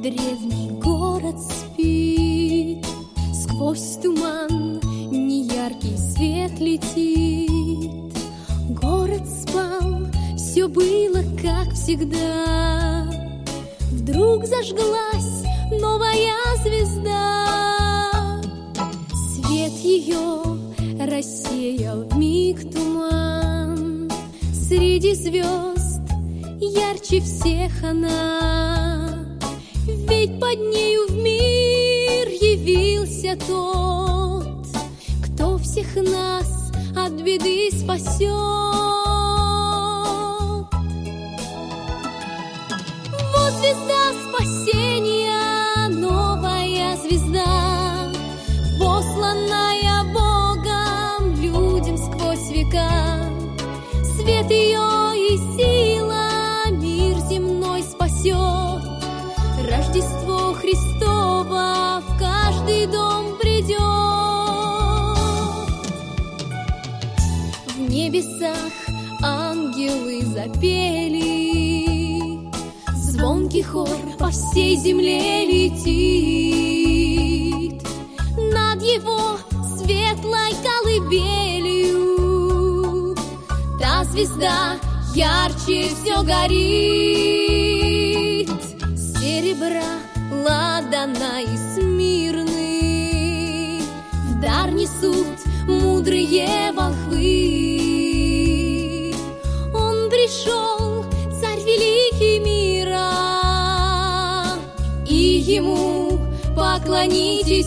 Древний город спит, сквозь туман неяркий свет летит. Город спал, все было как всегда. Вдруг зажглась новая звезда. Свет ее рассеял вмиг туман. Среди звезд ярче всех она. Ведь под нею в мир явился тот, кто всех нас от беды спасет. Вот звезда спасения, новая звезда, посланная Богом людям сквозь века. Свет ее и сила мир земной спасет. Рождество Христово в каждый дом придет. В небесах ангелы запели, звонкий хор по всей земле летит. Над его светлой колыбелью та звезда ярче все горит. Серебра, ладана и смирны в дар несут мудрые волхвы. Он пришел, царь великий мира, и ему поклонитесь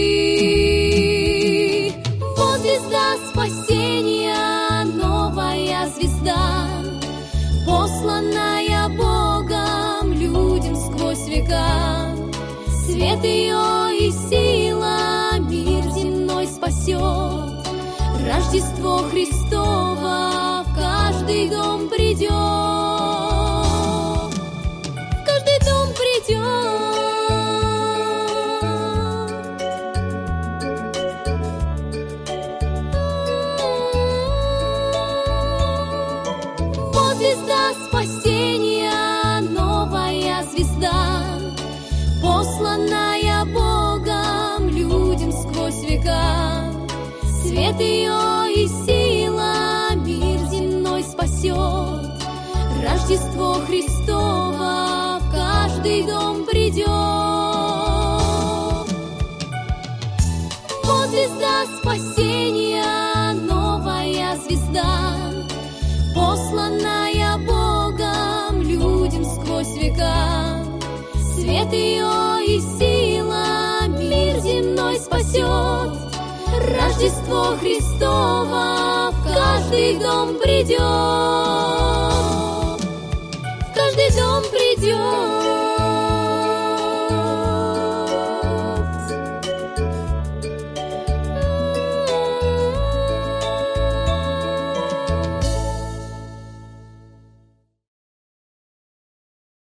вы. Вот звезда спасения, новая звезда, посланная Богом людям сквозь века. Свет ее и сила мир земной спасет. Рождество Христово в каждый дом придет. В каждый дом придет. Вот звезда спасения, новая звезда, посланная Богом людям сквозь века. Свет ее и сила мир земной спасет. Рождество Христово в каждый дом придет. Вот звезда спасения, новая звезда, посланная Богом людям сквозь века. Свет ее и сила мир земной спасет. Рождество Христово в каждый дом придет.